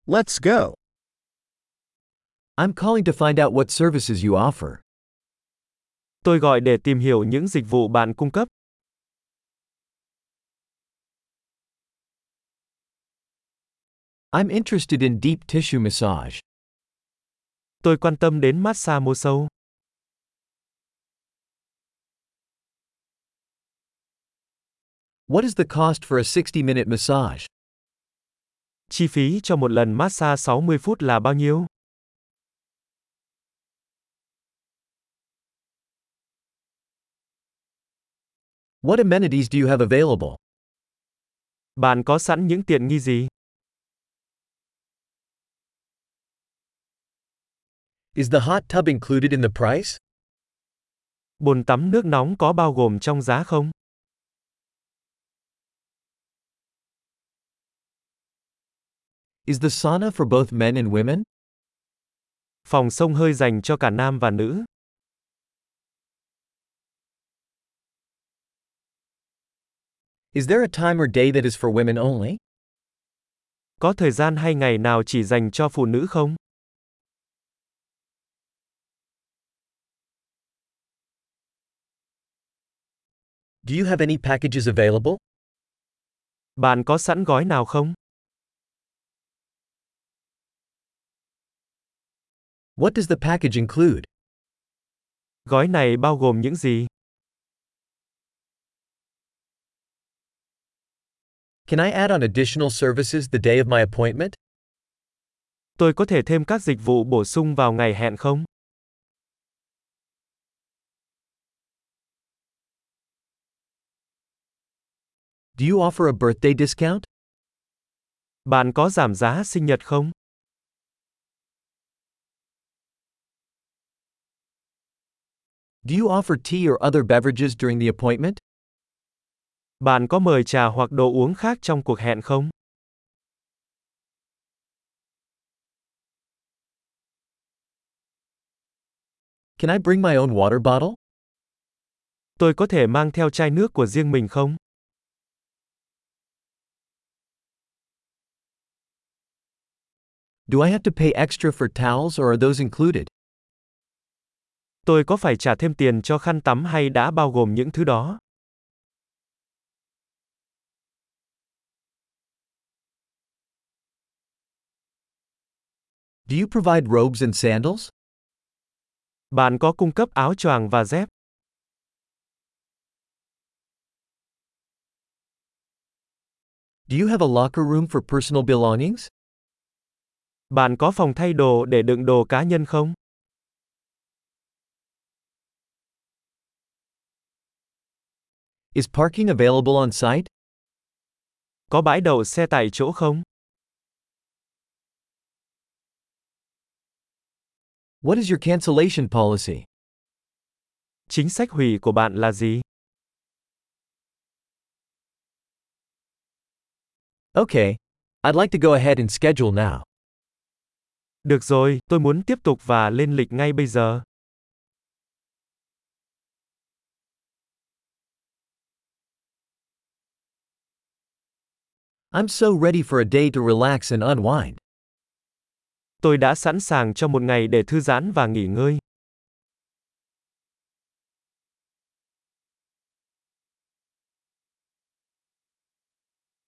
Let's go. I'm calling to find out what services you offer. Tôi gọi để tìm hiểu những dịch vụ bạn cung cấp. I'm interested in deep tissue massage. Tôi quan tâm đến massage mô sâu. What is the cost for a 60-minute massage? Chi phí cho một lần massage 60 phút là bao nhiêu? What amenities do you have available? Bạn có sẵn những tiện nghi gì? Is the hot tub included in the price? Bồn tắm nước nóng có bao gồm trong giá không? Is the sauna for both men and women? Phòng xông hơi dành cho cả nam và nữ. Is there a time or day that is for women only? Có thời gian hay ngày nào chỉ dành cho phụ nữ không? Do you have any packages available? Bạn có sẵn gói nào không? What does the package include? Gói này bao gồm những gì? Can I add on additional services the day of my appointment? Tôi có thể thêm các dịch vụ bổ sung vào ngày hẹn không? Do you offer a birthday discount? Bạn có giảm giá sinh nhật không? Do you offer tea or other beverages during the appointment? Bạn có mời trà hoặc đồ uống khác trong cuộc hẹn không? Can I bring my own water bottle? Tôi có thể mang theo chai nước của riêng mình không? Do I have to pay extra for towels or are those included? Tôi có phải trả thêm tiền cho khăn tắm hay đã bao gồm những thứ đó? Do you provide robes and sandals? Bạn có cung cấp áo choàng và dép? Do you have a locker room for personal belongings? Bạn có phòng thay đồ để đựng đồ cá nhân không? Is parking available on site? Có bãi đậu xe tại chỗ không? What is your cancellation policy? Chính sách hủy của bạn là gì? Okay, I'd like to go ahead and schedule now. Được rồi, tôi muốn tiếp tục và lên lịch ngay bây giờ. I'm so ready for a day to relax and unwind. Tôi đã sẵn sàng cho một ngày để thư giãn và nghỉ ngơi.